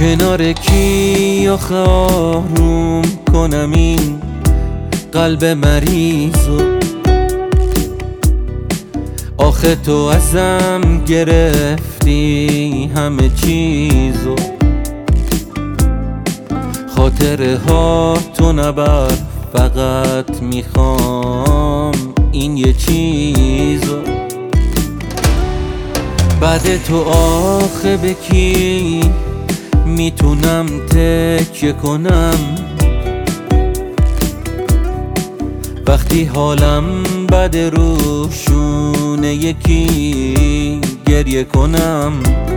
کنار کی آخه آروم کنم این قلب مریضو؟ آخه تو ازم گرفتی همه چیزو، خاطره ها تو نبر، فقط میخوام این یه چیزو. بعد تو آخه به کی میتونم تکیه کنم وقتی حالم بد روشونه یکی گریه کنم؟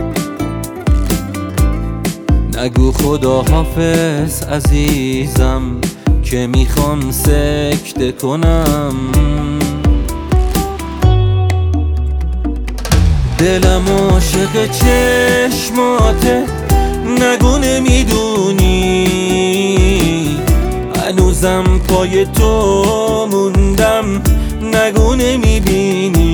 نگو خدا حافظ عزیزم که میخوام سکته کنم. دلم عاشق چشماته، نگو نمیدونی هنوزم پای تو موندم، نگو نمیبینی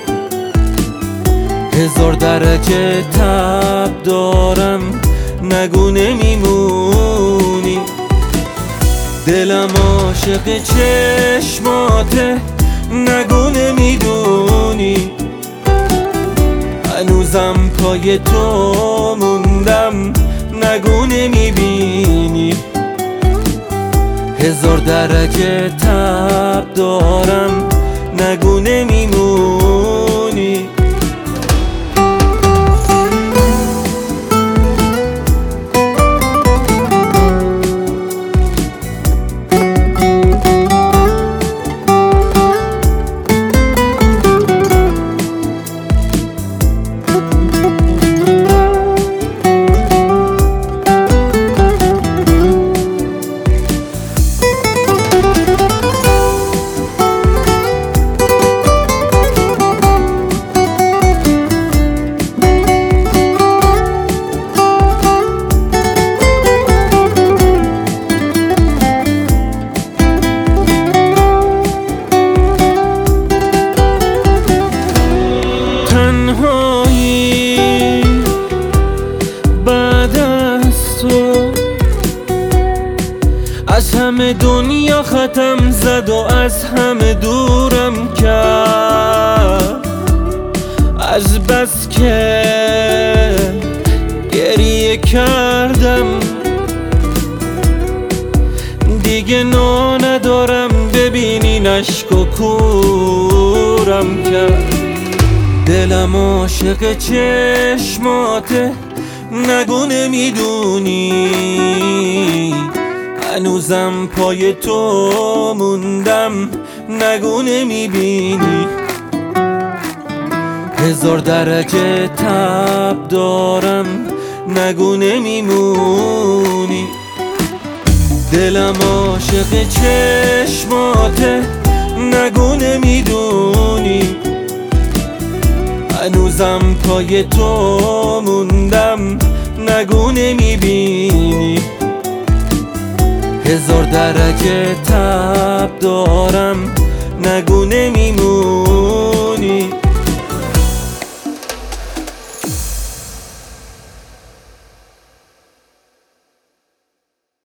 1000 درجه تب دارم، نگو نمیمونی. دلم عاشق چشماته، نگو نمیدونی هنوزم پای تو موندم، نگو نمیبینی 1000 درجه تب دارم، نگو نمیمونی. بعد از تو از همه دنیا ختم زد و از همه دورم کرد، از بس که گریه کردم دیگه ندارم، ببینین اشک و کورم کرد. دلم عاشق چشماته، نگو نمیدونی هنوزم پای تو موندم، نگو نمیبینی 1000 درجه تب دارم، نگو نمیمونی. دلم عاشق چشماته، نگو نمیدونی هنوزم پای تو موندم، نگو نمیبینی 1000 درجه تب دارم، نگو نمیمونی.